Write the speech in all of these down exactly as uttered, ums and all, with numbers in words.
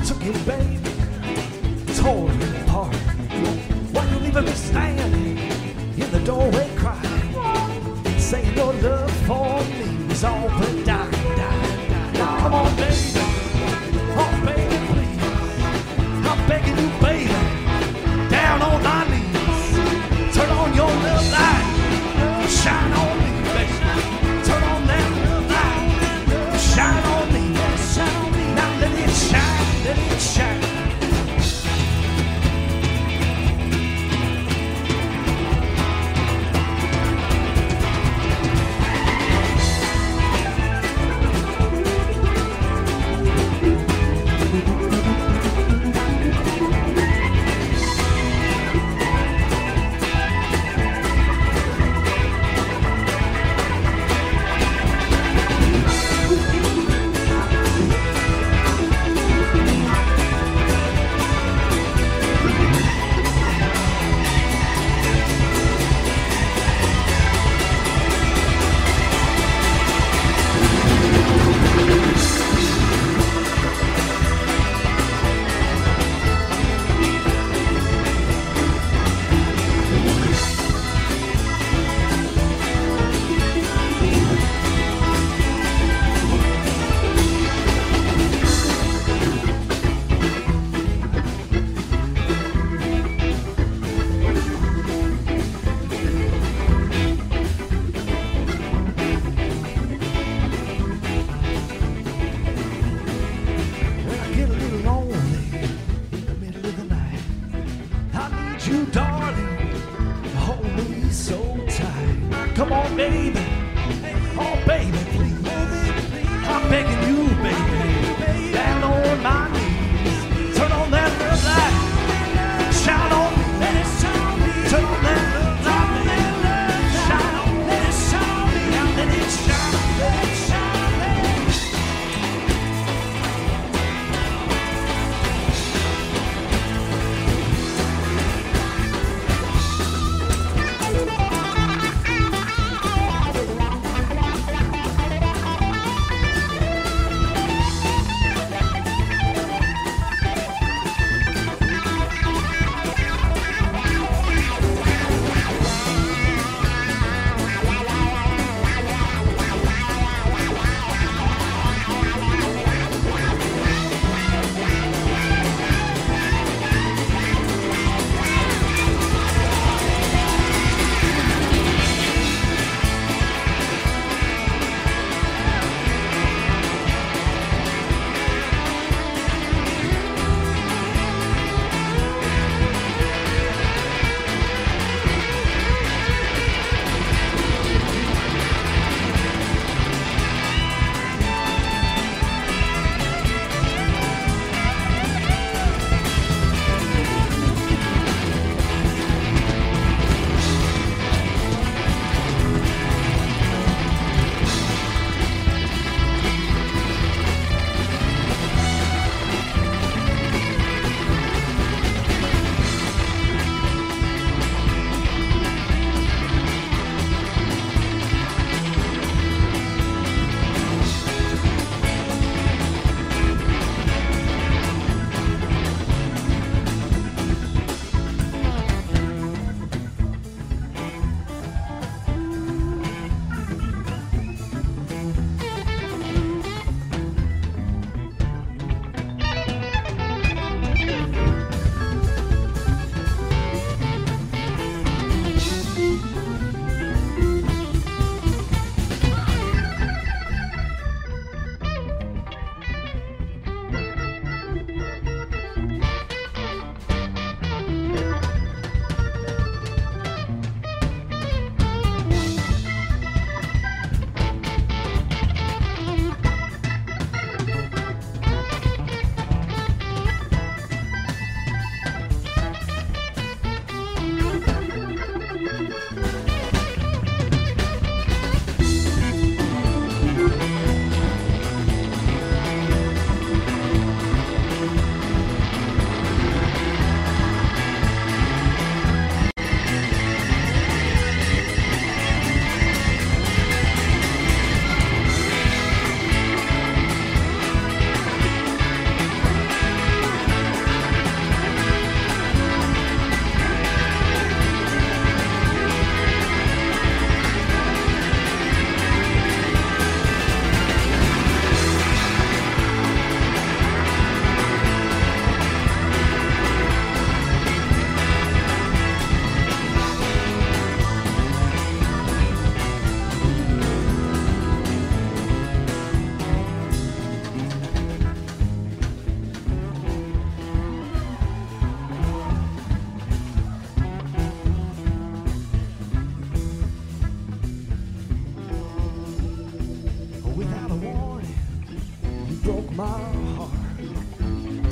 took it, baby, tore it apart. Why you leaving me standing in the doorway crying, saying your love for me was all but dying, dying, dying. Now come on, baby, oh baby, please, I'm begging you, baby, down on my knees, turn on your love light, shine on me, baby, turn on that love light, shine on me, shine on me. Now let it shine, let it shine.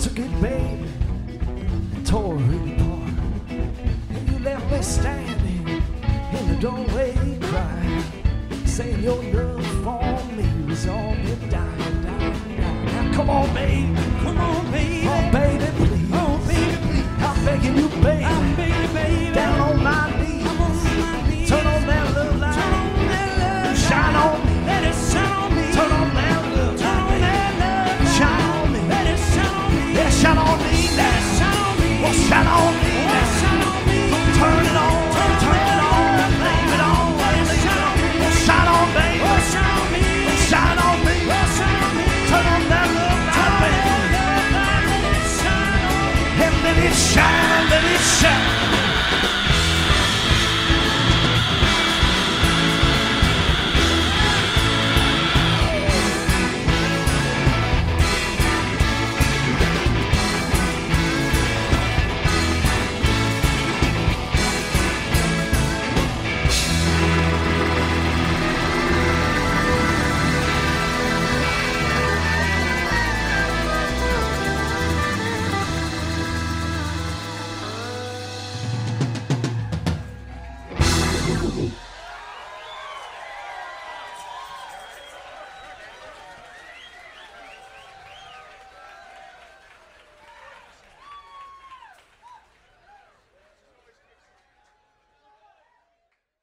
took it, baby, and tore it apart. And you left me standing in the doorway crying, saying your love for me was all but dying, dying, dying. Now come on, baby, Come on, baby. oh baby, please, Oh, baby, please. I'm begging you, baby, I'm begging, baby. down on my knees, I'm on my knees. turn on that love light, Turn on that love shine light. on me, Let it shine on me. turn on that love Turn on light, that love light. shine on me, Let it shine on me. yeah, shine on me Let it now, shine on me. well, shine on me Oh, now, shine on me. turn it on, turn it on, leave it on, leave it on, well, shine on, baby, Oh, shine on me. shine on me, Oh, shine on me. turn on that love light, baby, Let it shine on me. and let it shine.